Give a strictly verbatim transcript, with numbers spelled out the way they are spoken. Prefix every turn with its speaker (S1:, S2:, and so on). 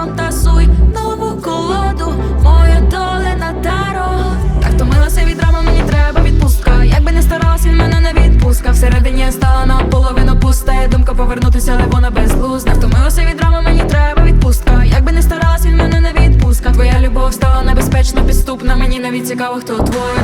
S1: фантазуй нову колоду, моя доля на таро. Так втомилася від драми, мені треба відпустка. Якби не старалась, він мене не відпускав. Всередині я стала наполовину пуста. Є думка повернутися, але вона безглузда. Втомилася від драми, мені треба відпустка. Якби не старалась, він мене не відпускав. Твоя любов стала небезпечно підступна. Мені навіть цікаво, хто твоя